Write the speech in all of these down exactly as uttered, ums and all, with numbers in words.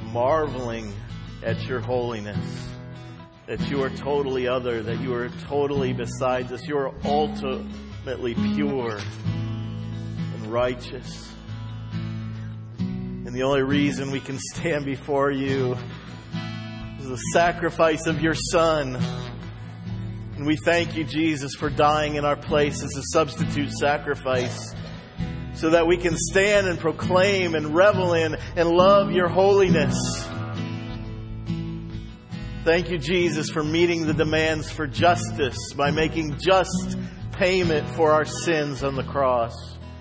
marveling at your holiness, that you are totally other, that you are totally besides us. You are ultimately pure and righteous. And the only reason we can stand before you is the sacrifice of your Son. And we thank you, Jesus, for dying in our place as a substitute sacrifice, so that we can stand and proclaim and revel in and love your holiness. Thank you, Jesus, for meeting the demands for justice by making just payment for our sins on the cross.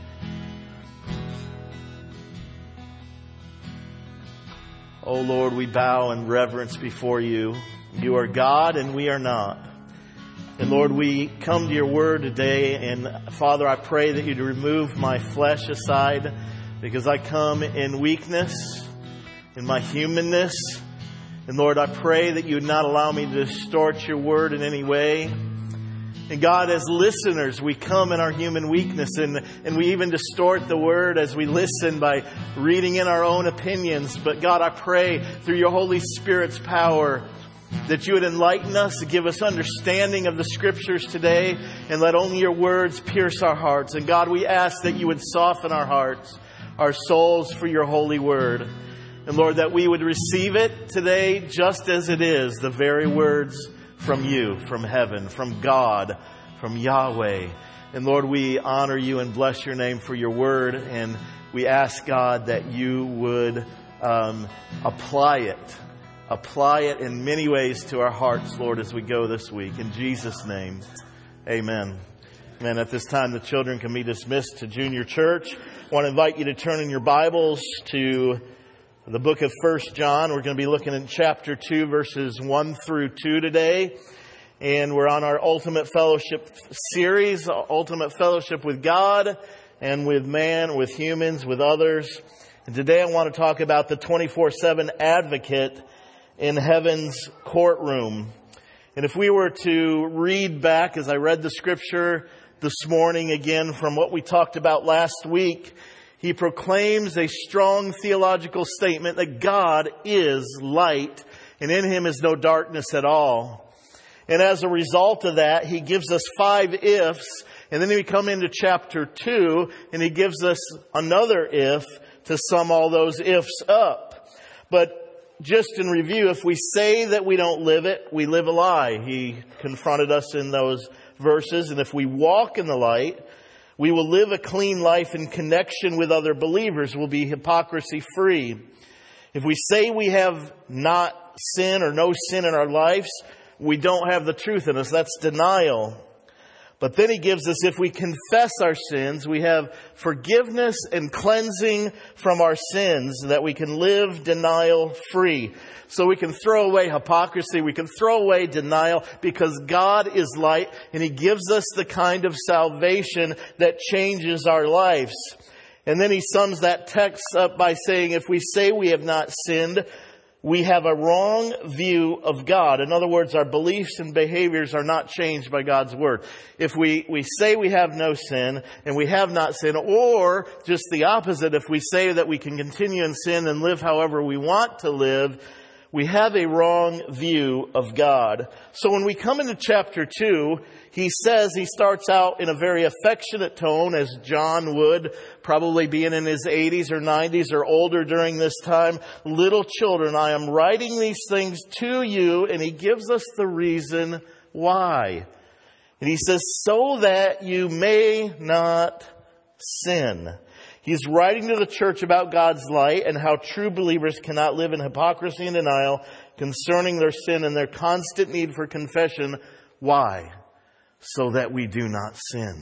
Oh Lord, we bow in reverence before you. You are God and we are not. And Lord, we come to your word today, and Father, I pray that you'd remove my flesh aside, because I come in weakness, in my humanness. And Lord, I pray that you would not allow me to distort your word in any way. And God, as listeners, we come in our human weakness, and, and we even distort the word as we listen by reading in our own opinions. But God, I pray through your Holy Spirit's power that you would enlighten us, give us understanding of the Scriptures today, and let only your words pierce our hearts. And God, we ask that you would soften our hearts, our souls for your holy word. And Lord, that we would receive it today just as it is, the very words from you, from heaven, from God, from Yahweh. And Lord, we honor you and bless your name for your word. And we ask, God, that you would um, apply it. Apply it in many ways to our hearts, Lord, as we go this week. In Jesus' name, amen. Amen. At this time, the children can be dismissed to junior church. I want to invite you to turn in your Bibles to the book of First John. We're going to be looking at chapter two, verses one through two today. And we're on our Ultimate Fellowship series, Ultimate Fellowship with God and with man, with humans, with others. And today I want to talk about the twenty-four seven advocate in heaven's courtroom. And if we were to read back, as I read the scripture this morning again from what we talked about last week, he proclaims a strong theological statement that God is light and in him is no darkness at all. And as a result of that, he gives us five ifs. And then we come into chapter two and he gives us another if to sum all those ifs up. But just in review, if we say that we don't live it, we live a lie. He confronted us in those verses. And if we walk in the light, we will live a clean life in connection with other believers. We'll be hypocrisy free. If we say we have not sin or no sin in our lives, we don't have the truth in us. That's denial. But then he gives us, if we confess our sins, we have forgiveness and cleansing from our sins, that we can live denial free. So we can throw away hypocrisy, we can throw away denial, because God is light and he gives us the kind of salvation that changes our lives. And then he sums that text up by saying, if we say we have not sinned, we have a wrong view of God. In other words, our beliefs and behaviors are not changed by God's word. If we, we say we have no sin and we have not sinned, or just the opposite, if we say that we can continue in sin and live however we want to live, we have a wrong view of God. So when we come into chapter two, he says, he starts out in a very affectionate tone, as John would, probably being in his eighties or nineties or older during this time. Little children, I am writing these things to you. And he gives us the reason why. And he says, so that you may not sin. He's writing to the church about God's light and how true believers cannot live in hypocrisy and denial concerning their sin and their constant need for confession. Why? So that we do not sin.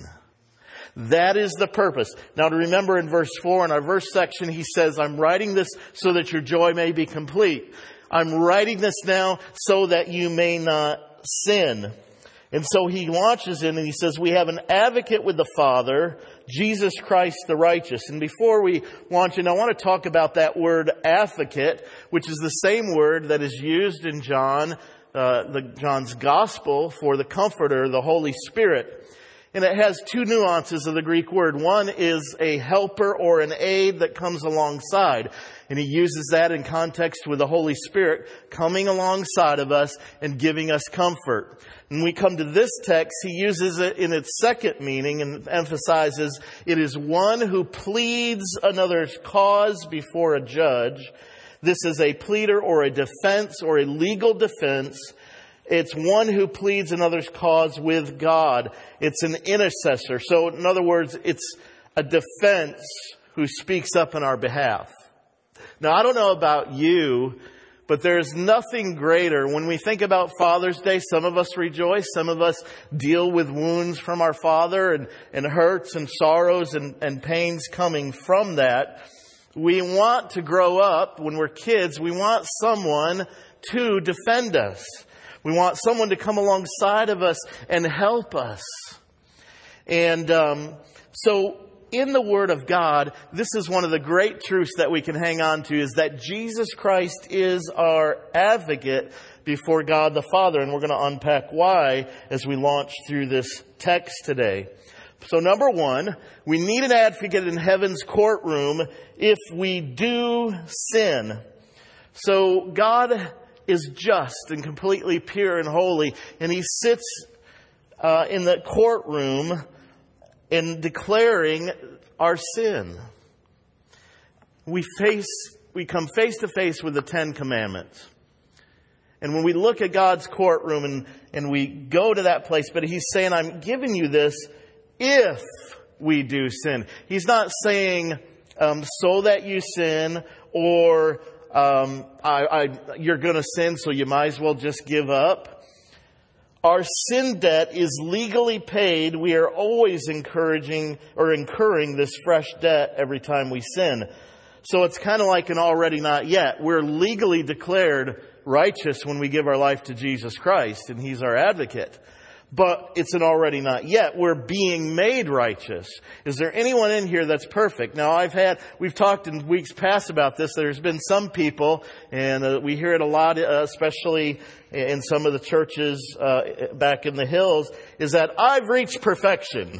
That is the purpose. Now to remember, in verse four, in our verse section, he says, I'm writing this so that your joy may be complete. I'm writing this now so that you may not sin. And so he launches in and he says, we have an advocate with the Father, Jesus Christ the righteous. And before we launch in, I want to talk about that word advocate, which is the same word that is used in John, uh, the John's gospel for the Comforter, the Holy Spirit. And it has two nuances of the Greek word. One is a helper or an aid that comes alongside. And he uses that in context with the Holy Spirit coming alongside of us and giving us comfort. When we come to this text, he uses it in its second meaning and emphasizes it is one who pleads another's cause before a judge. This is a pleader or a defense or a legal defense. It's one who pleads another's cause with God. It's an intercessor. So in other words, it's a defense who speaks up in our behalf. Now, I don't know about you, but there's nothing greater. When we think about Father's Day, some of us rejoice. Some of us deal with wounds from our father and, and hurts and sorrows and, and pains coming from that. We want to grow up, when we're kids, we want someone to defend us. We want someone to come alongside of us and help us. And um, so in the Word of God, this is one of the great truths that we can hang on to, is that Jesus Christ is our advocate before God the Father. And we're going to unpack why as we launch through this text today. So number one, we need an advocate in heaven's courtroom if we do sin. So God is just and completely pure and holy, and he sits uh, in the courtroom in declaring our sin. We face, we come face to face with the Ten Commandments. And when we look at God's courtroom and, and we go to that place, but he's saying, I'm giving you this if we do sin. He's not saying, um, so that you sin, or um, I, I, you're going to sin, so you might as well just give up. Our sin debt is legally paid. We are always encouraging or incurring this fresh debt every time we sin. So it's kind of like an already not yet. We're legally declared righteous when we give our life to Jesus Christ, and he's our advocate. But it's an already not yet. We're being made righteous. Is there anyone in here that's perfect? Now, I've had, we've talked in weeks past about this. There's been some people, and uh, we hear it a lot, uh, especially in some of the churches uh, back in the hills, is that I've reached perfection.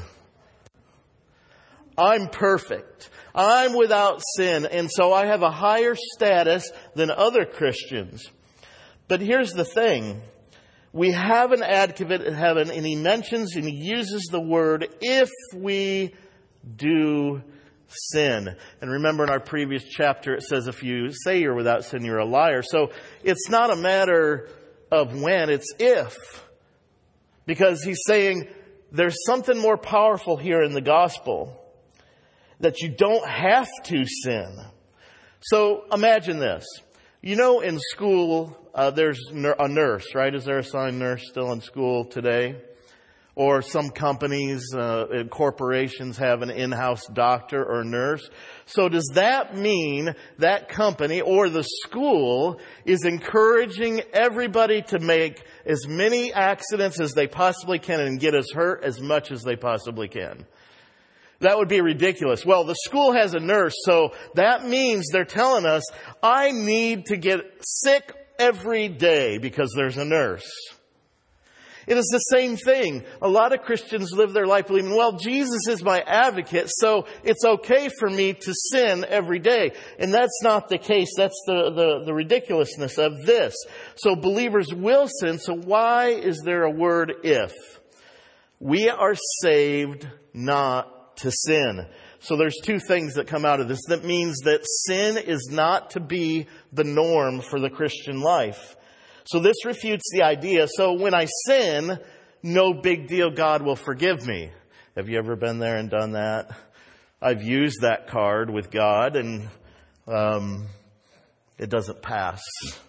I'm perfect. I'm without sin. And so I have a higher status than other Christians. But here's the thing. We have an advocate in heaven, and he mentions and he uses the word if we do sin. And remember in our previous chapter, it says if you say you're without sin, you're a liar. So it's not a matter of when, it's if. Because he's saying there's something more powerful here in the gospel, that you don't have to sin. So imagine this. You know, in school, uh, there's a nurse, right? Is there a assigned nurse still in school today? Or some companies, uh, and corporations have an in-house doctor or nurse. So does that mean that company or the school is encouraging everybody to make as many accidents as they possibly can and get as hurt as much as they possibly can? That would be ridiculous. Well, the school has a nurse, so that means they're telling us, I need to get sick every day because there's a nurse. It is the same thing. A lot of Christians live their life believing, well, Jesus is my advocate, so it's okay for me to sin every day. And that's not the case. That's the, the, the ridiculousness of this. So believers will sin, so why is there a word if? We are saved not to sin. So there's two things that come out of this. That means that sin is not to be the norm for the Christian life. So this refutes the idea. So when I sin, no big deal, God will forgive me. Have you ever been there and done that? I've used that card with God, and um, it doesn't pass.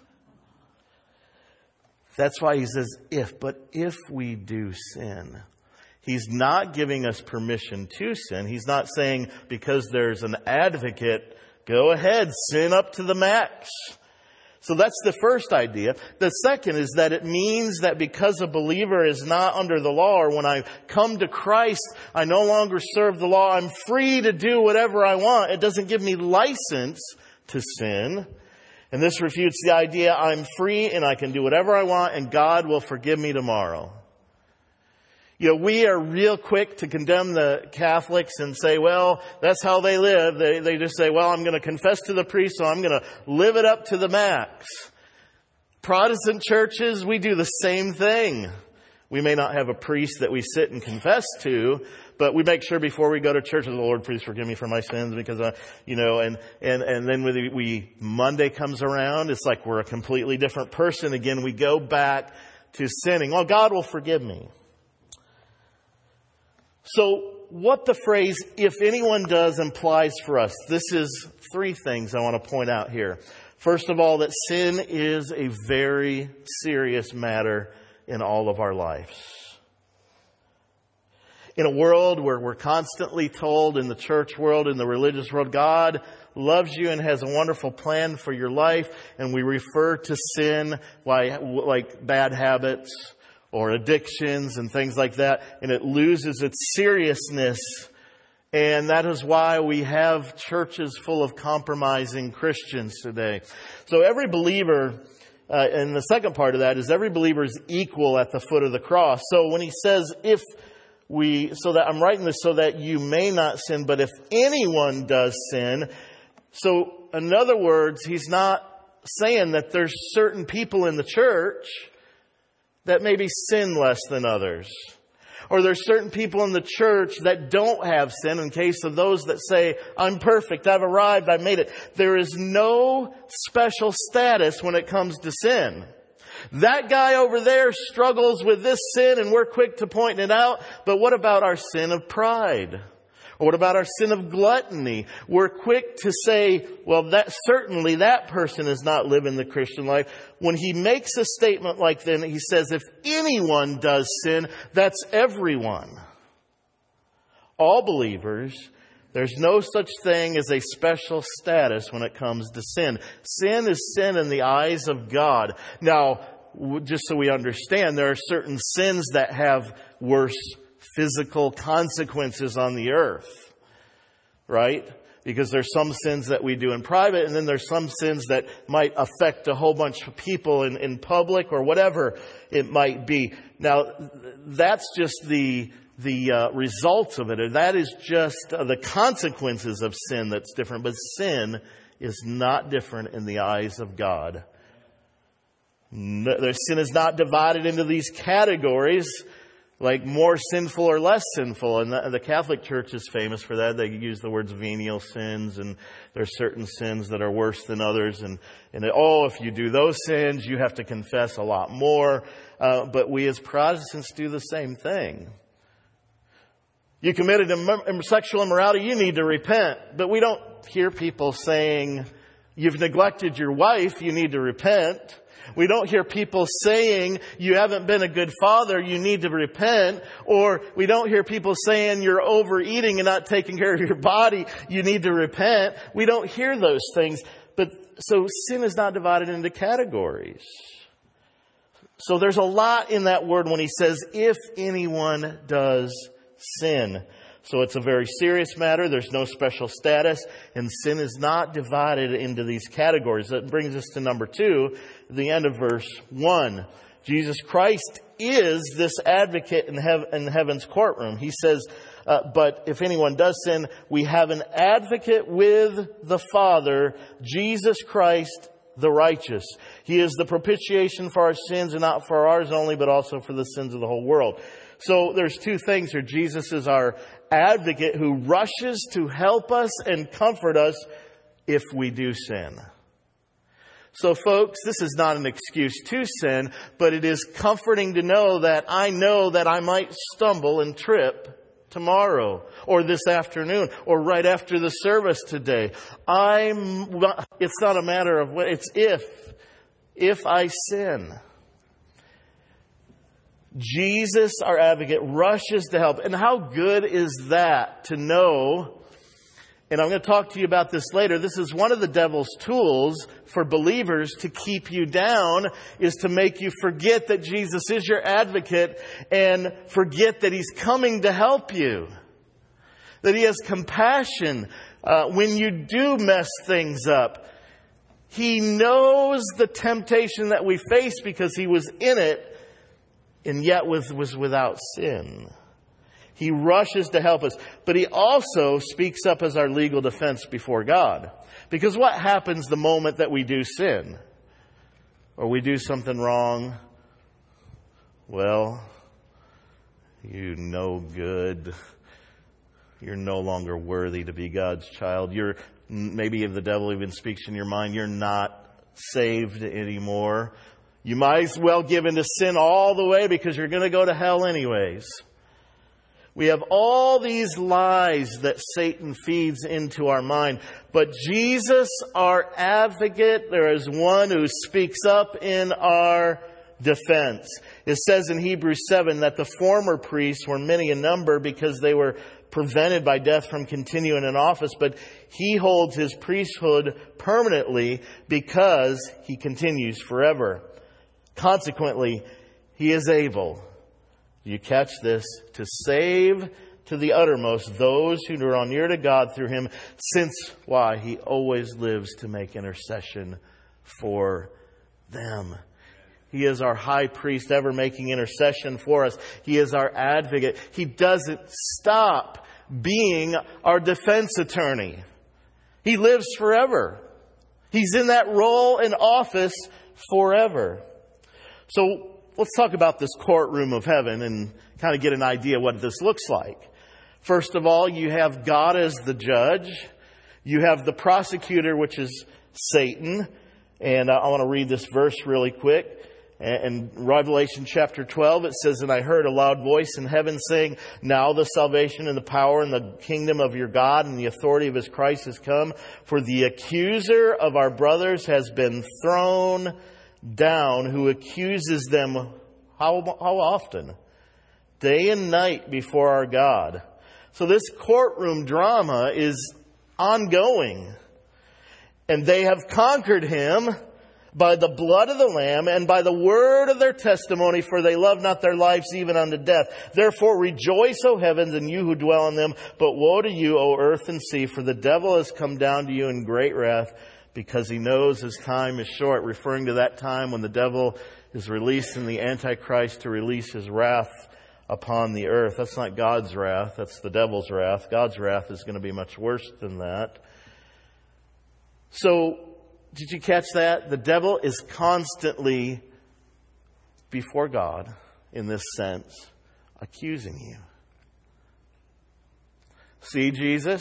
That's why he says if, but if we do sin. He's not giving us permission to sin. He's not saying because there's an advocate, go ahead, sin up to the max. So that's the first idea. The second is that it means that because a believer is not under the law, or when I come to Christ, I no longer serve the law. I'm free to do whatever I want. It doesn't give me license to sin. And this refutes the idea I'm free and I can do whatever I want and God will forgive me tomorrow. You know, we are real quick to condemn the Catholics and say, well, that's how they live. They, they just say, well, I'm going to confess to the priest, so I'm going to live it up to the max. Protestant churches, we do the same thing. We may not have a priest that we sit and confess to, but we make sure before we go to church, the Lord, please forgive me for my sins, because, I, you know, and, and, and then when we, Monday comes around, it's like we're a completely different person. Again, we go back to sinning. Oh, God will forgive me. So what the phrase, if anyone does, implies for us, this is three things I want to point out here. First of all, that sin is a very serious matter in all of our lives. In a world where we're constantly told, in the church world, in the religious world, God loves you and has a wonderful plan for your life, and we refer to sin like, like bad habits or addictions and things like that, and it loses its seriousness. And that is why we have churches full of compromising Christians today. So every believer, uh, and the second part of that is every believer is equal at the foot of the cross. So when he says, if we, so that I'm writing this so that you may not sin, but if anyone does sin. So in other words, he's not saying that there's certain people in the church that maybe sin less than others. Or there's certain people in the church that don't have sin, in case of those that say, I'm perfect, I've arrived, I've made it. There is no special status when it comes to sin. That guy over there struggles with this sin and we're quick to point it out. But what about our sin of pride? Or what about our sin of gluttony? We're quick to say, well, that certainly that person is not living the Christian life. When he makes a statement like that, he says, if anyone does sin, that's everyone. All believers. There's no such thing as a special status when it comes to sin. Sin is sin in the eyes of God. Now, just so we understand, there are certain sins that have worse physical consequences on the earth, right? Because there's some sins that we do in private, and then there's some sins that might affect a whole bunch of people in, in public or whatever it might be. Now, that's just the the uh, results of it. Or that is just uh, the consequences of sin that's different. But sin is not different in the eyes of God. No, their sin is not divided into these categories, like more sinful or less sinful. And the, the Catholic Church is famous for that. They use the words venial sins, and there's certain sins that are worse than others. And, and oh, if you do those sins, you have to confess a lot more. Uh, but we as Protestants do the same thing. You committed imm- sexual immorality, you need to repent. But we don't hear people saying, you've neglected your wife, you need to repent. We don't hear people saying, you haven't been a good father, you need to repent. Or we don't hear people saying, you're overeating and not taking care of your body, you need to repent. We don't hear those things. But so sin is not divided into categories. So there's a lot in that word when he says, if anyone does sin. So it's a very serious matter. There's no special status, and sin is not divided into these categories. That brings us to number two, the end of verse one. Jesus Christ is this advocate in, hev- in heaven's courtroom. He says, uh, but if anyone does sin, we have an advocate with the Father, Jesus Christ the righteous. He is the propitiation for our sins, and not for ours only, but also for the sins of the whole world. So there's two things here. Jesus is our advocate who rushes to help us and comfort us if we do sin. So folks, this is not an excuse to sin, but it is comforting to know that I know that I might stumble and trip tomorrow or this afternoon or right after the service today. I'm, it's not a matter of what, it's if, if I sin. Jesus, our advocate, rushes to help. And how good is that to know? And I'm going to talk to you about this later. This is one of the devil's tools for believers to keep you down, is to make you forget that Jesus is your advocate and forget that he's coming to help you. That he has compassion uh, when you do mess things up. He knows the temptation that we face because he was in it. and yet was, was without sin. He rushes to help us, but he also speaks up as our legal defense before God. Because what happens the moment that we do sin? Or we do something wrong? Well, you no good. You're no longer worthy to be God's child. You're, maybe if the devil even speaks in your mind, you're not saved anymore. You might as well give into sin all the way because you're going to go to hell anyways. We have all these lies that Satan feeds into our mind. But Jesus, our advocate, there is one who speaks up in our defense. It says in Hebrews seven that the former priests were many in number because they were prevented by death from continuing in office, but he holds his priesthood permanently because he continues forever. Consequently, he is able, you catch this, to save to the uttermost those who draw near to God through him, since, why? He always lives to make intercession for them. He is our high priest, ever making intercession for us. He is our advocate. He doesn't stop being our defense attorney. He lives forever. He's in that role and office forever. So let's talk about this courtroom of heaven and kind of get an idea what this looks like. First of all, you have God as the judge. You have the prosecutor, which is Satan. And I want to read this verse really quick. In Revelation chapter twelve, it says, "And I heard a loud voice in heaven saying, 'Now the salvation and the power and the kingdom of your God and the authority of his Christ has come. For the accuser of our brothers has been thrown down, who accuses them,'" how, how often? "Day and night before our God." So this courtroom drama is ongoing. "And they have conquered him by the blood of the Lamb and by the word of their testimony, for they love not their lives even unto death. Therefore rejoice, O heavens, and you who dwell in them. But woe to you, O earth and sea, for the devil has come down to you in great wrath, because he knows his time is short," referring to that time when the devil is released in the Antichrist to release his wrath upon the earth. That's not God's wrath. That's the devil's wrath. God's wrath is going to be much worse than that. So, did you catch that? The devil is constantly before God, in this sense, accusing you. See Jesus?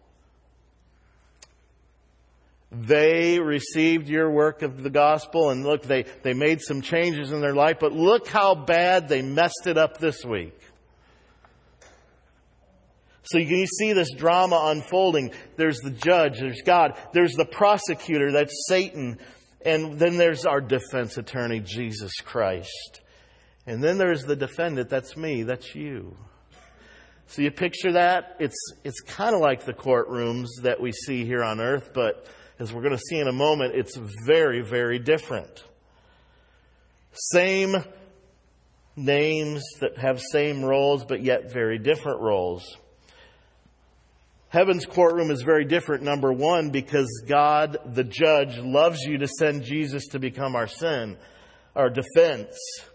They received your work of the gospel, and look, they, they made some changes in their life, but look how bad they messed it up this week. So you can see this drama unfolding. There's the judge, there's God, there's the prosecutor, that's Satan, and then there's our defense attorney, Jesus Christ. And then there's the defendant, that's me, that's you. So you picture that? It's it's kind of like the courtrooms that we see here on earth, but as we're going to see in a moment, it's very, very different. Same names that have same roles, but yet very different roles. Heaven's courtroom is very different, number one, because God, the judge, loves you to send Jesus to become our sin, our defense.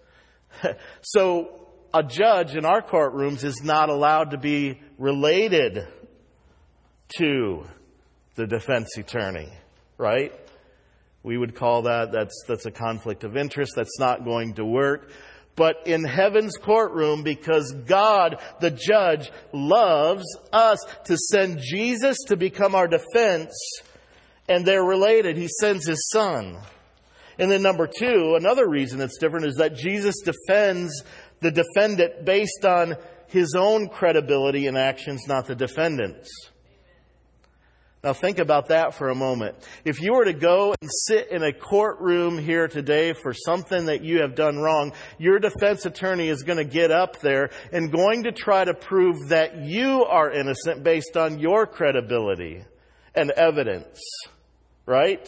So a judge in our courtrooms is not allowed to be related to the defense attorney, right? We would call that, that's, that's a conflict of interest. That's not going to work. But in heaven's courtroom, because God, the judge, loves us to send Jesus to become our defense, and they're related, he sends his son. And then number two, another reason it's different is that Jesus defends the defendant based on his own credibility and actions, not the defendant's. Now think about that for a moment. If you were to go and sit in a courtroom here today for something that you have done wrong, your defense attorney is going to get up there and going to try to prove that you are innocent based on your credibility and evidence. Right?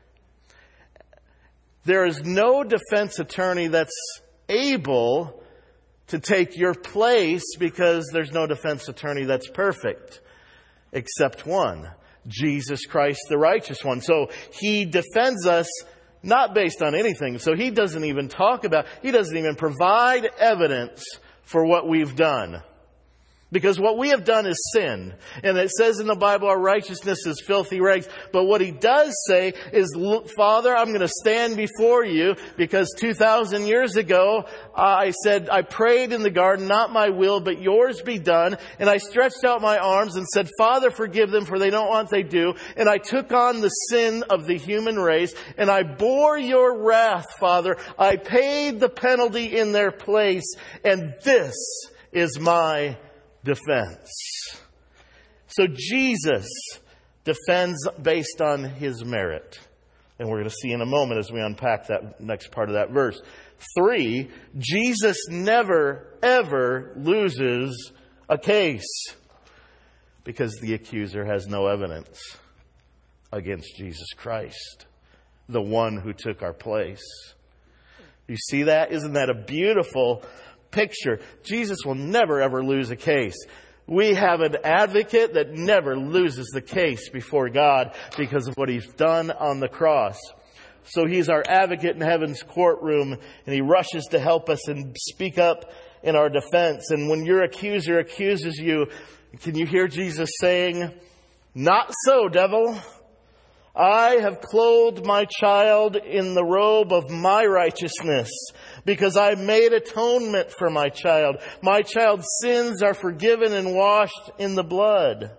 There is no defense attorney that's able to take your place because there's no defense attorney that's perfect, except one. Jesus Christ, the righteous one. So he defends us not based on anything. So he doesn't even talk about, he doesn't even provide evidence for what we've done. Because what we have done is sin. And it says in the Bible, our righteousness is filthy rags. But what he does say is, Father, I'm going to stand before you because two thousand years ago, I said, I prayed in the garden, not my will, but yours be done. And I stretched out my arms and said, Father, forgive them, for they don't want what they do. And I took on the sin of the human race, and I bore your wrath, Father. I paid the penalty in their place, and this is my defense. So Jesus defends based on his merit. And we're going to see in a moment as we unpack that next part of that verse. Three, Jesus never, ever loses a case because the accuser has no evidence against Jesus Christ, the one who took our place. You see that? Isn't that a beautiful picture? Jesus will never ever lose a case. We have an advocate that never loses the case before God because of what he's done on the cross. So he's our advocate in heaven's courtroom, and he rushes to help us and speak up in our defense. And when your accuser accuses you, can you hear Jesus saying, "Not so, devil. I have clothed my child in the robe of my righteousness because I made atonement for my child. My child's sins are forgiven and washed in the blood."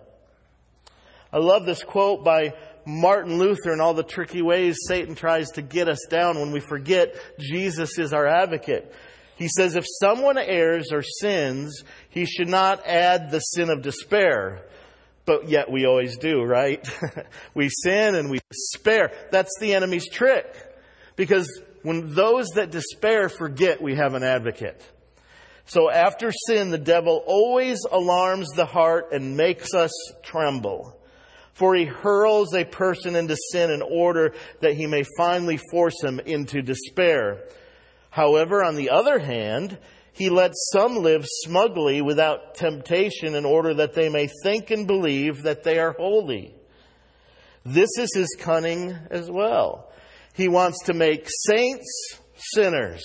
I love this quote by Martin Luther and all the tricky ways Satan tries to get us down when we forget Jesus is our advocate. He says, if someone errs or sins, he should not add the sin of despair. But yet we always do, right? We sin and we despair. That's the enemy's trick. Because when those that despair forget we have an advocate. So after sin, the devil always alarms the heart and makes us tremble. For he hurls a person into sin in order that he may finally force him into despair. However, on the other hand, he lets some live smugly without temptation in order that they may think and believe that they are holy. This is his cunning as well. He wants to make saints sinners.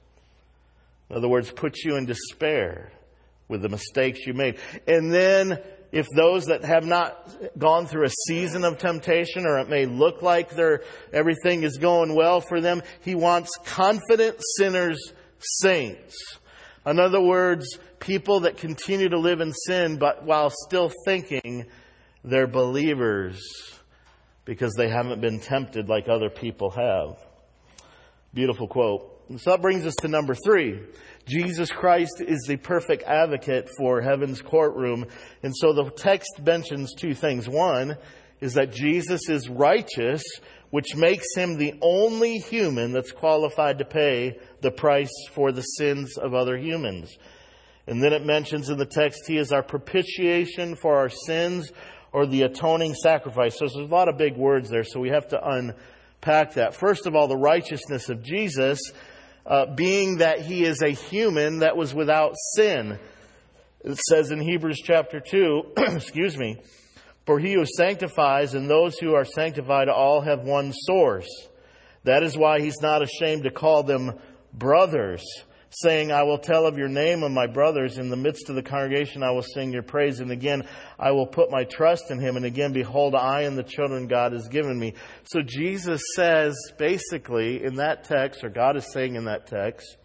In other words, put you in despair with the mistakes you made. And then if those that have not gone through a season of temptation, or it may look like they're, everything is going well for them, he wants confident sinners saints. In other words, people that continue to live in sin, but while still thinking they're believers because they haven't been tempted like other people have. Beautiful quote. And so that brings us to number three. Jesus Christ is the perfect advocate for heaven's courtroom. And so the text mentions two things. One is that Jesus is righteous, which makes him the only human that's qualified to pay the price for the sins of other humans. And then it mentions in the text, he is our propitiation for our sins, or the atoning sacrifice. So there's a lot of big words there, so we have to unpack that. First of all, the righteousness of Jesus, uh, being that he is a human that was without sin. It says in Hebrews chapter two, excuse me, for he who sanctifies and those who are sanctified all have one source. That is why he's not ashamed to call them brothers, saying, I will tell of your name of my brothers. In the midst of the congregation I will sing your praise. And again, I will put my trust in him. And again, behold, I and the children God has given me. So Jesus says, basically, in that text, or God is saying in that text,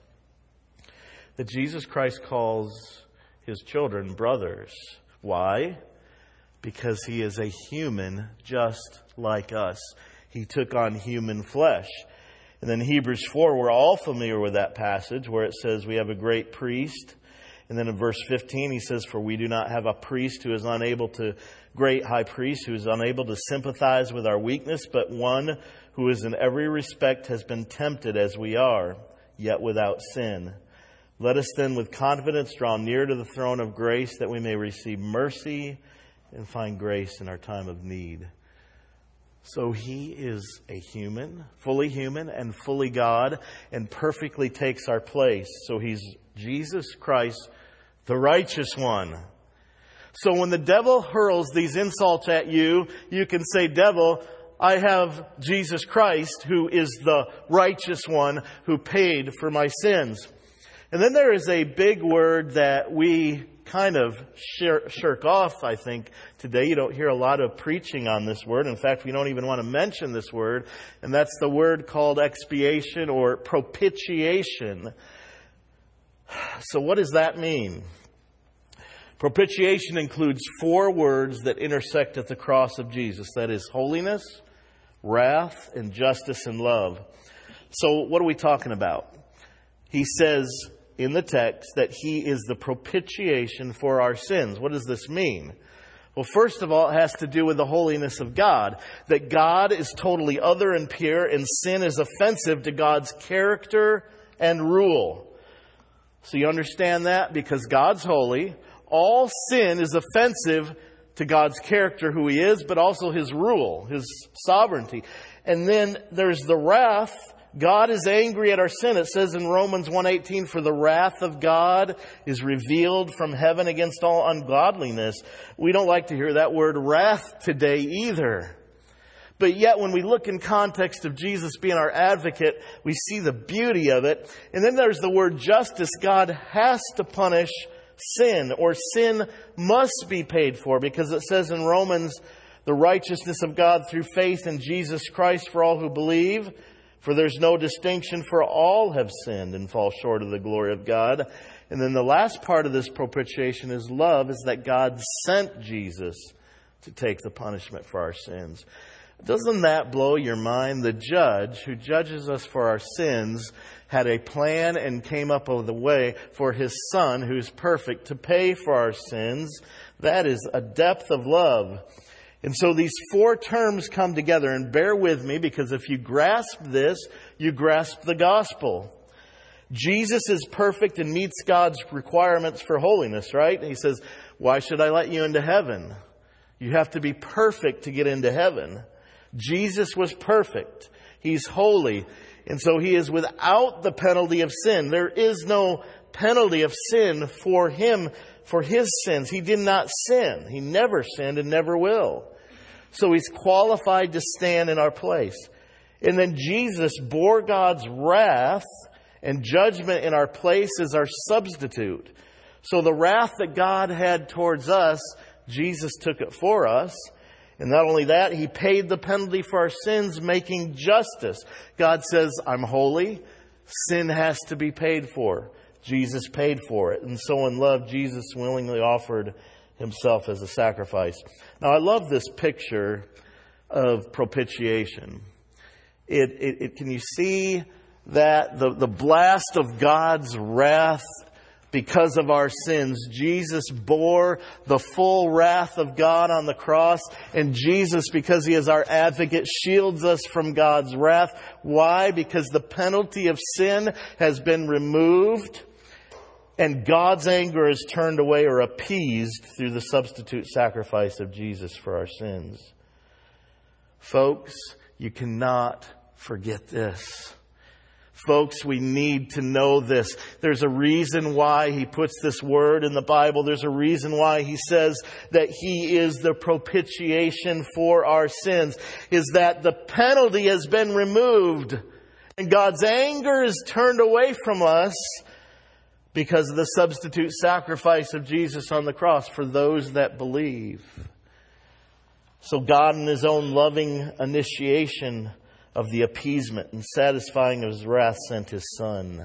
that Jesus Christ calls his children brothers. Why? Because he is a human just like us. He took on human flesh. And then Hebrews four, we're all familiar with that passage where it says we have a great priest. And then in verse fifteen, he says, for we do not have a priest who is unable to, great high priest who is unable to sympathize with our weakness, but one who is in every respect has been tempted as we are, yet without sin. Let us then with confidence draw near to the throne of grace that we may receive mercy and find grace in our time of need. So he is a human, fully human and fully God, and perfectly takes our place. So he's Jesus Christ, the righteous one. So when the devil hurls these insults at you, you can say, devil, I have Jesus Christ, who is the righteous one who paid for my sins. And then there is a big word that we kind of shirk off, I think, today. You don't hear a lot of preaching on this word. In fact, we don't even want to mention this word. And that's the word called expiation or propitiation. So what does that mean? Propitiation includes four words that intersect at the cross of Jesus. That is holiness, wrath, and justice and love. So what are we talking about? He says in the text that He is the propitiation for our sins. What does this mean? Well, first of all, it has to do with the holiness of God. That God is totally other and pure, and sin is offensive to God's character and rule. So you understand that? Because God's holy, all sin is offensive to God's character, who He is, but also His rule, His sovereignty. And then there's the wrath. God is angry at our sin. It says in Romans one eighteen, for the wrath of God is revealed from heaven against all ungodliness. We don't like to hear that word wrath today either. But yet when we look in context of Jesus being our advocate, we see the beauty of it. And then there's the word justice. God has to punish sin, or sin must be paid for, because it says in Romans, the righteousness of God through faith in Jesus Christ for all who believe. For there's no distinction, for all have sinned and fall short of the glory of God. And then the last part of this propitiation is love, is that God sent Jesus to take the punishment for our sins. Doesn't that blow your mind? The judge who judges us for our sins had a plan and came up with a way for His Son, who's perfect, to pay for our sins. That is a depth of love. And so these four terms come together, and bear with me, because if you grasp this, you grasp the gospel. Jesus is perfect and meets God's requirements for holiness, right? He says, why should I let you into heaven? You have to be perfect to get into heaven. Jesus was perfect. He's holy. And so He is without the penalty of sin. There is no penalty of sin for Him, for His sins. He did not sin. He never sinned and never will. So He's qualified to stand in our place. And then Jesus bore God's wrath and judgment in our place as our substitute. So the wrath that God had towards us, Jesus took it for us. And not only that, He paid the penalty for our sins, making justice. God says, I'm holy. Sin has to be paid for. Jesus paid for it. And so in love, Jesus willingly offered Himself as a sacrifice. Now, I love this picture of propitiation. It, it, it can you see that the, the blast of God's wrath because of our sins? Jesus bore the full wrath of God on the cross. And Jesus, because He is our advocate, shields us from God's wrath. Why? Because the penalty of sin has been removed, and God's anger is turned away or appeased through the substitute sacrifice of Jesus for our sins. Folks, you cannot forget this. Folks, we need to know this. There's a reason why He puts this word in the Bible. There's a reason why He says that He is the propitiation for our sins. Is that the penalty has been removed, and God's anger is turned away from us because of the substitute sacrifice of Jesus on the cross for those that believe. So God, in His own loving initiation of the appeasement and satisfying of His wrath, sent His Son.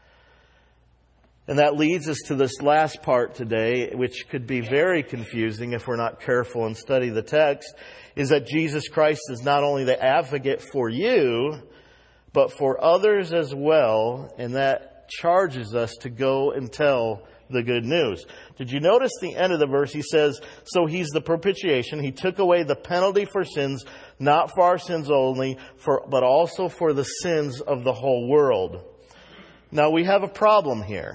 And that leads us to this last part today, which could be very confusing if we're not careful and study the text, is that Jesus Christ is not only the advocate for you, but for others as well, and that charges us to go and tell the good news. Did you notice the end of the verse? He says, so He's the propitiation. He took away the penalty for sins, not for our sins only, for but also for the sins of the whole world. Now we have a problem here.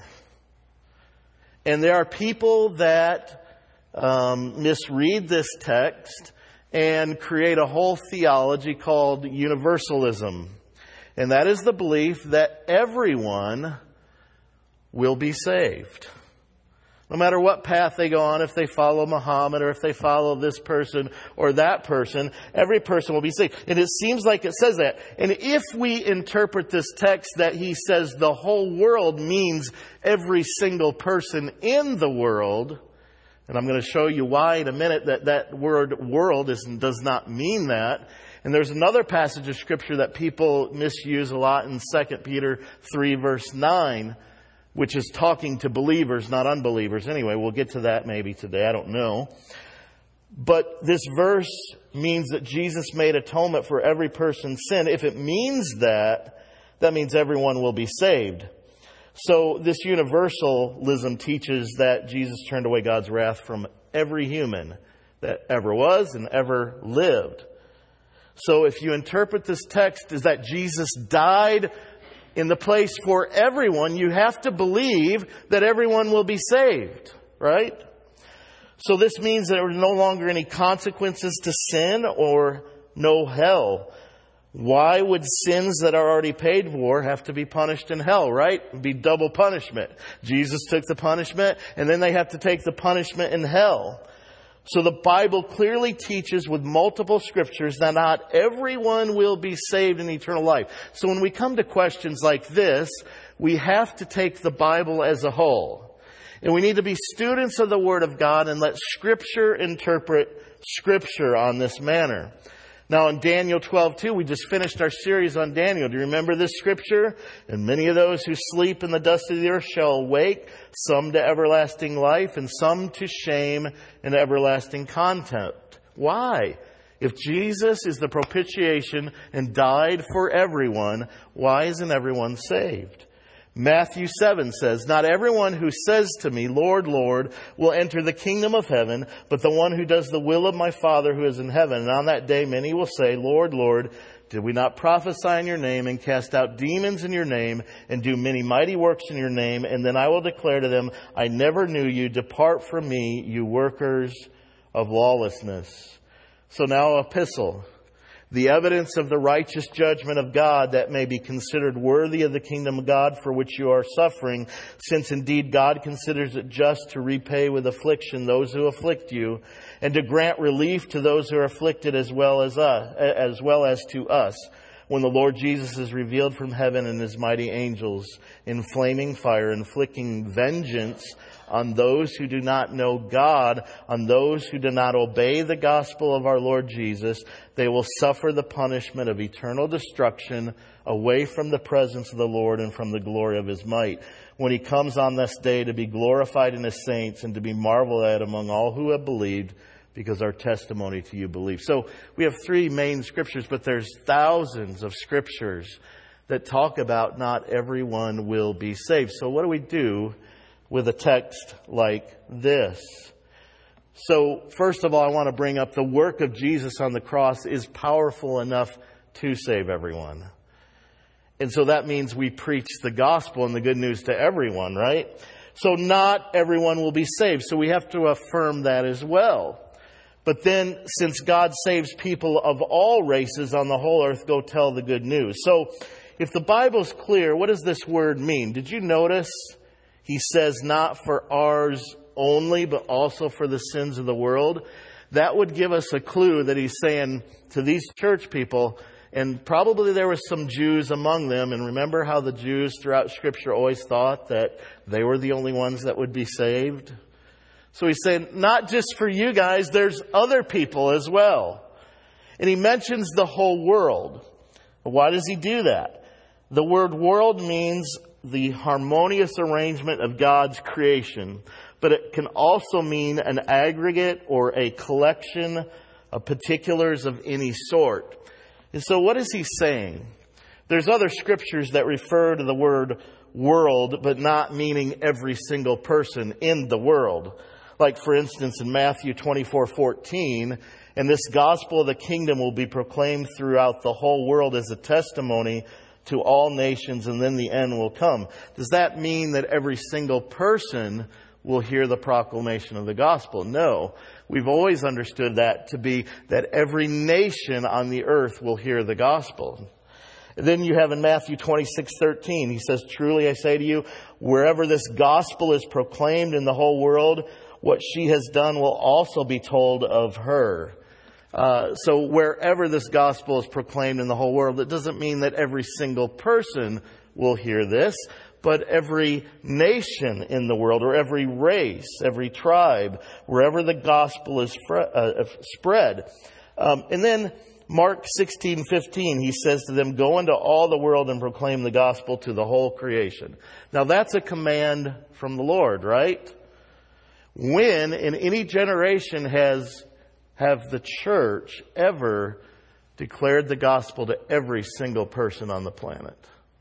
And there are people that um, misread this text and create a whole theology called universalism. And that is the belief that everyone will be saved. No matter what path they go on, if they follow Muhammad or if they follow this person or that person, every person will be saved. And it seems like it says that. And if we interpret this text that he says the whole world means every single person in the world, and I'm going to show you why in a minute that that word world is, does not mean that. And there's another passage of Scripture that people misuse a lot in Second Peter three verse nine, which is talking to believers, not unbelievers. Anyway, we'll get to that maybe today. I don't know. But this verse means that Jesus made atonement for every person's sin. If it means that, that means everyone will be saved. So this universalism teaches that Jesus turned away God's wrath from every human that ever was and ever lived. So if you interpret this text as that Jesus died in the place for everyone, you have to believe that everyone will be saved, right? So this means that there are no longer any consequences to sin or no hell. Why would sins that are already paid for have to be punished in hell, right? It'd be double punishment. Jesus took the punishment, and then they have to take the punishment in hell. So the Bible clearly teaches with multiple scriptures that not everyone will be saved in eternal life. So when we come to questions like this, we have to take the Bible as a whole. And we need to be students of the Word of God and let Scripture interpret Scripture on this manner. Now in Daniel twelve two, we just finished our series on Daniel. Do you remember this scripture? And many of those who sleep in the dust of the earth shall awake, some to everlasting life, and some to shame and everlasting contempt. Why? If Jesus is the propitiation and died for everyone, why isn't everyone saved? Matthew seven says, not everyone who says to me, Lord, Lord, will enter the kingdom of heaven, but the one who does the will of my Father who is in heaven. And on that day many will say, Lord, Lord, did we not prophesy in your name and cast out demons in your name and do many mighty works in your name? And then I will declare to them, I never knew you. Depart from me, you workers of lawlessness. So now epistle. The evidence of the righteous judgment of God that may be considered worthy of the kingdom of God for which you are suffering, since indeed God considers it just to repay with affliction those who afflict you, and to grant relief to those who are afflicted as well as us, as well as to us, when the Lord Jesus is revealed from heaven and his mighty angels in flaming fire, inflicting vengeance on those who do not know God, on those who do not obey the gospel of our Lord Jesus. They will suffer the punishment of eternal destruction away from the presence of the Lord and from the glory of his might, when he comes on this day to be glorified in his saints and to be marveled at among all who have believed, because our testimony to you believe. So we have three main scriptures, but there's thousands of scriptures that talk about not everyone will be saved. So what do we do with a text like this? So first of all, I want to bring up the work of Jesus on the cross is powerful enough to save everyone. And so that means we preach the gospel and the good news to everyone, right? So not everyone will be saved. So we have to affirm that as well. But then, since God saves people of all races on the whole earth, go tell the good news. So, if the Bible's clear, what does this word mean? Did you notice he says not for ours only, but also for the sins of the world? That would give us a clue that he's saying to these church people, and probably there were some Jews among them. And remember how the Jews throughout Scripture always thought that they were the only ones that would be saved? So he's saying, not just for you guys, there's other people as well. And he mentions the whole world. Why does he do that? The word world means the harmonious arrangement of God's creation, but it can also mean an aggregate or a collection of particulars of any sort. And so what is he saying? There's other scriptures that refer to the word world, but not meaning every single person in the world. Like, for instance, in Matthew twenty-four fourteen, and this gospel of the kingdom will be proclaimed throughout the whole world as a testimony to all nations, and then the end will come. Does that mean that every single person will hear the proclamation of the gospel? No. We've always understood that to be that every nation on the earth will hear the gospel. Then you have in Matthew twenty-six thirteen, he says, truly I say to you, wherever this gospel is proclaimed in the whole world, what she has done will also be told of her. Uh, so wherever this gospel is proclaimed in the whole world, it doesn't mean that every single person will hear this, but every nation in the world, or every race, every tribe, wherever the gospel is fre- uh, spread. Um, and then Mark sixteen fifteen, he says to them, go into all the world and proclaim the gospel to the whole creation. Now that's a command from the Lord, right? When in any generation has have the church ever declared the gospel to every single person on the planet?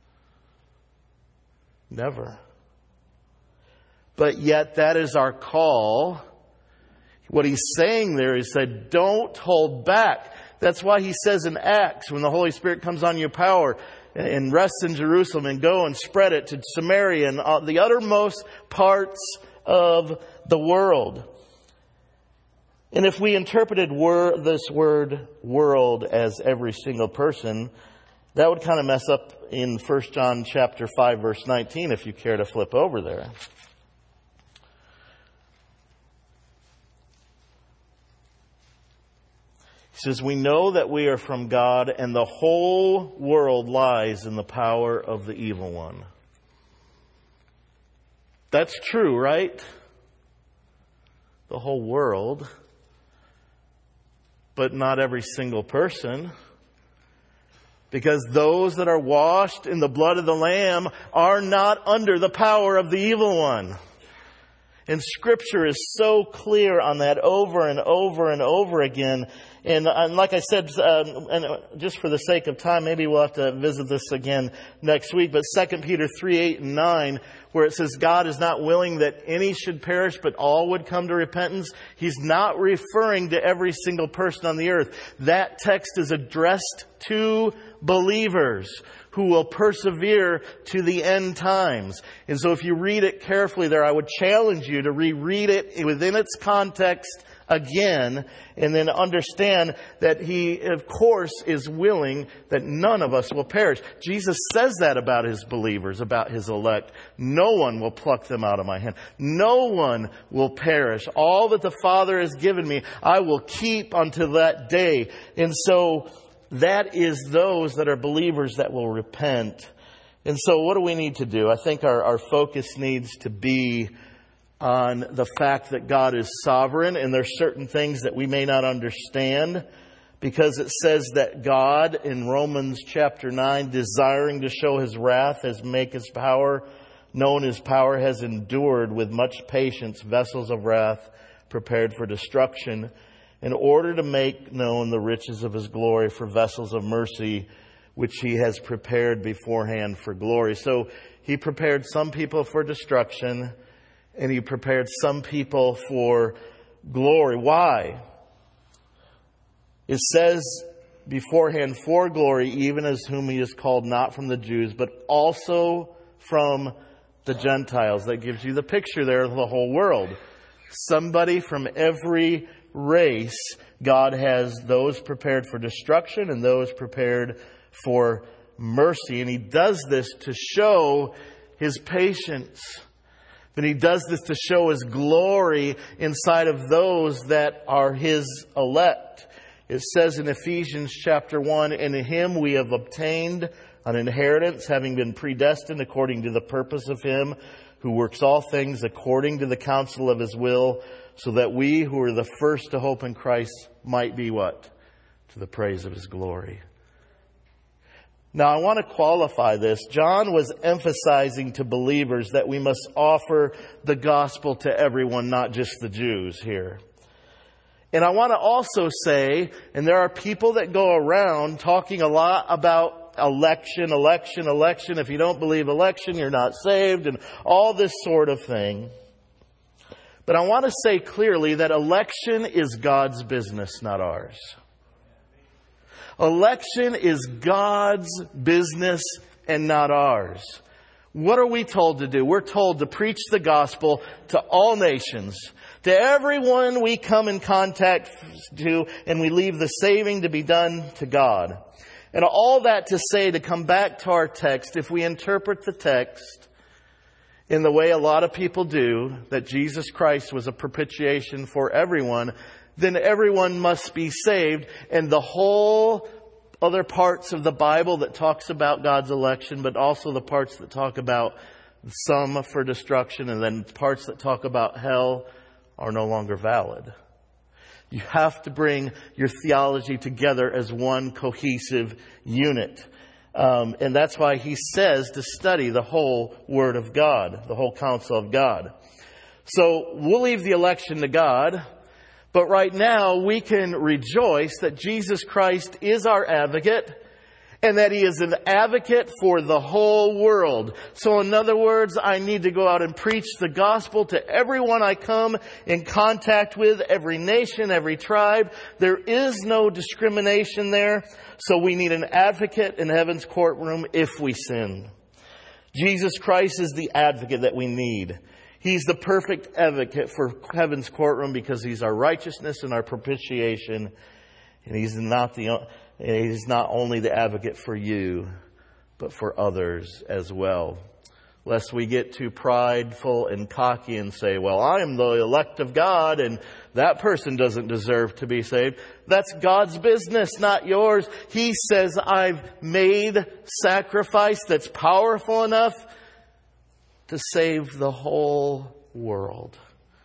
Never. But yet that is our call. What he's saying there is that don't hold back. That's why he says in Acts, when the Holy Spirit comes on you power and rests in Jerusalem, and go and spread it to Samaria and the uttermost parts of the world. And if we interpreted wor- this word world as every single person, that would kind of mess up in First John chapter five, verse nineteen, if you care to flip over there. He says, we know that we are from God, and the whole world lies in the power of the evil one. That's true, right? The whole world. But not every single person. Because those that are washed in the blood of the Lamb are not under the power of the evil one. And Scripture is so clear on that over and over and over again. And, and like I said, um, and just for the sake of time, maybe we'll have to visit this again next week. But Second Peter three, eight, and nine, where it says God is not willing that any should perish, but all would come to repentance. He's not referring to every single person on the earth. That text is addressed to believers who will persevere to the end times. And so if you read it carefully there, I would challenge you to reread it within its context again, and then understand that He, of course, is willing that none of us will perish. Jesus says that about His believers, about His elect. No one will pluck them out of my hand. No one will perish. All that the Father has given me, I will keep until that day. And so that is those that are believers that will repent. And so what do we need to do? I think our, our focus needs to be on the fact that God is sovereign, and there's certain things that we may not understand, because it says that God in Romans chapter nine, desiring to show His wrath, has made His power known. His power has endured with much patience vessels of wrath prepared for destruction, in order to make known the riches of His glory for vessels of mercy, which He has prepared beforehand for glory. So He prepared some people for destruction, and He prepared some people for glory. Why? It says beforehand for glory, even as whom He has called not from the Jews, but also from the Gentiles. That gives you the picture there of the whole world. Somebody from every race, God has those prepared for destruction and those prepared for mercy. And He does this to show His patience. But He does this to show His glory inside of those that are His elect. It says in Ephesians chapter one, in Him we have obtained an inheritance, having been predestined according to the purpose of Him who works all things according to the counsel of His will, so that we who are the first to hope in Christ might be what? To the praise of His glory. Now, I want to qualify this. John was emphasizing to believers that we must offer the gospel to everyone, not just the Jews here. And I want to also say, and there are people that go around talking a lot about election, election, election. If you don't believe election, you're not saved, and all this sort of thing. But I want to say clearly that election is God's business, not ours. Election is God's business and not ours. What are we told to do? We're told to preach the gospel to all nations, to everyone we come in contact to, and we leave the saving to be done to God. And all that to say, to come back to our text, if we interpret the text in the way a lot of people do, that Jesus Christ was a propitiation for everyone, then everyone must be saved. And the whole other parts of the Bible that talks about God's election, but also the parts that talk about some for destruction and then parts that talk about hell, are no longer valid. You have to bring your theology together as one cohesive unit. Um, and that's why he says to study the whole Word of God, the whole counsel of God. So we'll leave the election to God. But right now we can rejoice that Jesus Christ is our advocate and that He is an advocate for the whole world. So in other words, I need to go out and preach the gospel to everyone I come in contact with, every nation, every tribe. There is no discrimination there. So we need an advocate in heaven's courtroom if we sin. Jesus Christ is the advocate that we need. He's the perfect advocate for heaven's courtroom because He's our righteousness and our propitiation. And He's not the He's not only the advocate for you, but for others as well. Lest we get too prideful and cocky and say, well, I am the elect of God and that person doesn't deserve to be saved. That's God's business, not yours. He says, I've made sacrifice that's powerful enough to save the whole world.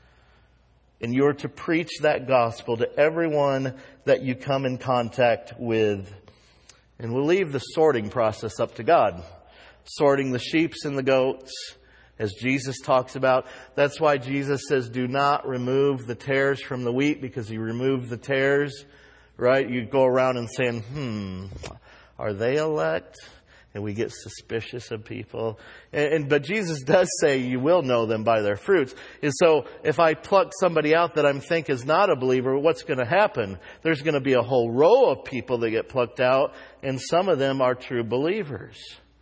And you're to preach that gospel to everyone that you come in contact with. And we'll leave the sorting process up to God. Sorting the sheep and the goats, as Jesus talks about. That's why Jesus says, do not remove the tares from the wheat, because He removed the tares, right? You go around and saying, hmm, are they elect? And we get suspicious of people. And, and but Jesus does say you will know them by their fruits. And so if I pluck somebody out that I think is not a believer, what's going to happen? There's going to be a whole row of people that get plucked out, and some of them are true believers.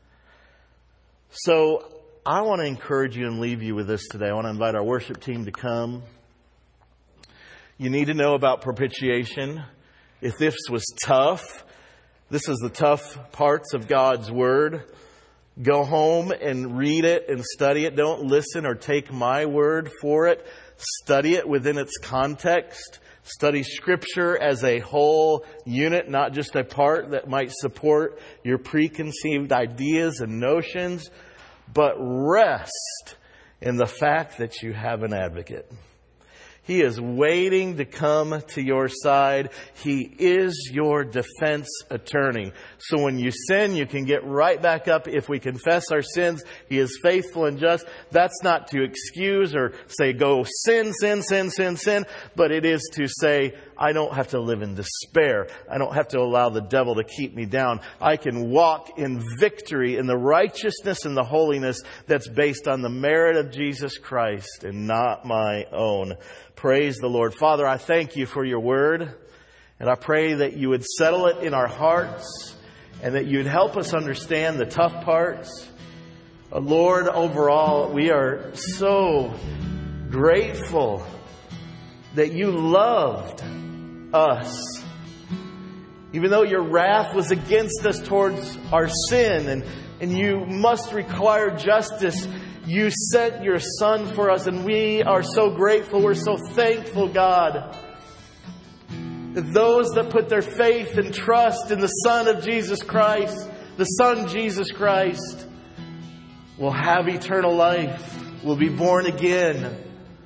So I want to encourage you and leave you with this today. I want to invite our worship team to come. You need to know about propitiation. If this was tough, this is the tough parts of God's Word. Go home and read it and study it. Don't listen or take my word for it. Study it within its context. Study Scripture as a whole unit, not just a part that might support your preconceived ideas and notions, but rest in the fact that you have an advocate. He is waiting to come to your side. He is your defense attorney. So when you sin, you can get right back up. If we confess our sins, He is faithful and just. That's not to excuse or say, go sin, sin, sin, sin, sin. But it is to say, I don't have to live in despair. I don't have to allow the devil to keep me down. I can walk in victory in the righteousness and the holiness that's based on the merit of Jesus Christ and not my own. Praise the Lord. Father, I thank You for Your word. And I pray that You would settle it in our hearts and that You'd help us understand the tough parts. Uh, Lord, overall, we are so grateful that You loved us. Even though Your wrath was against us towards our sin and, and You must require justice, You sent Your Son for us, and we are so grateful. We're so thankful, God, that those that put their faith and trust in the Son of Jesus Christ, the Son Jesus Christ, will have eternal life, will be born again.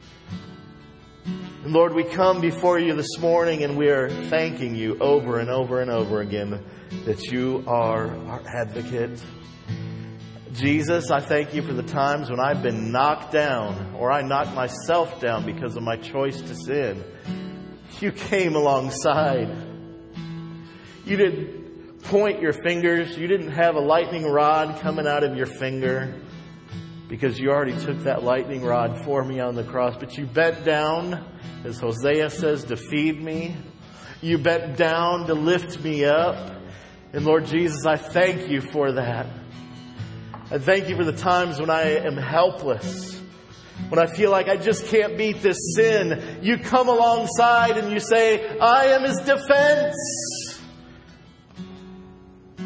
And Lord, we come before You this morning and we are thanking You over and over and over again that You are our advocate. Jesus, I thank You for the times when I've been knocked down or I knocked myself down because of my choice to sin. You came alongside. You didn't point Your fingers. You didn't have a lightning rod coming out of Your finger because You already took that lightning rod for me on the cross. But You bent down, as Hosea says, to feed me. You bent down to lift me up. And Lord Jesus, I thank You for that. I thank You for the times when I am helpless, when I feel like I just can't beat this sin. You come alongside and You say, I am His defense.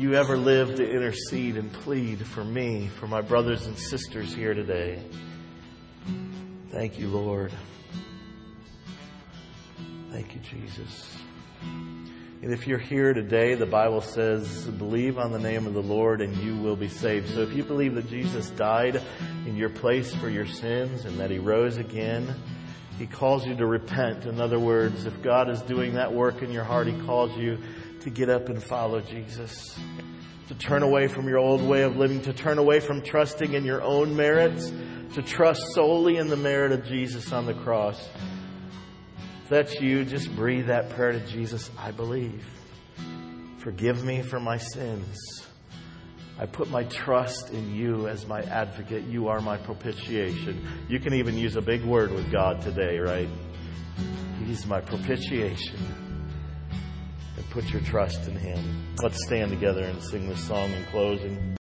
you ever live to intercede and plead for me, for my brothers and sisters here today. Thank you, Lord. Thank you, Jesus. And if you're here today, the Bible says, believe on the name of the Lord and you will be saved. So if you believe that Jesus died in your place for your sins and that He rose again, He calls you to repent. In other words, if God is doing that work in your heart, He calls you to get up and follow Jesus, to turn away from your old way of living, to turn away from trusting in your own merits, to trust solely in the merit of Jesus on the cross. If that's you, just breathe that prayer to Jesus. I believe. Forgive me for my sins. I put my trust in you as my advocate. You are my propitiation. You can even use a big word with God today, right? He's my propitiation. And put your trust in Him. Let's stand together and sing this song in closing.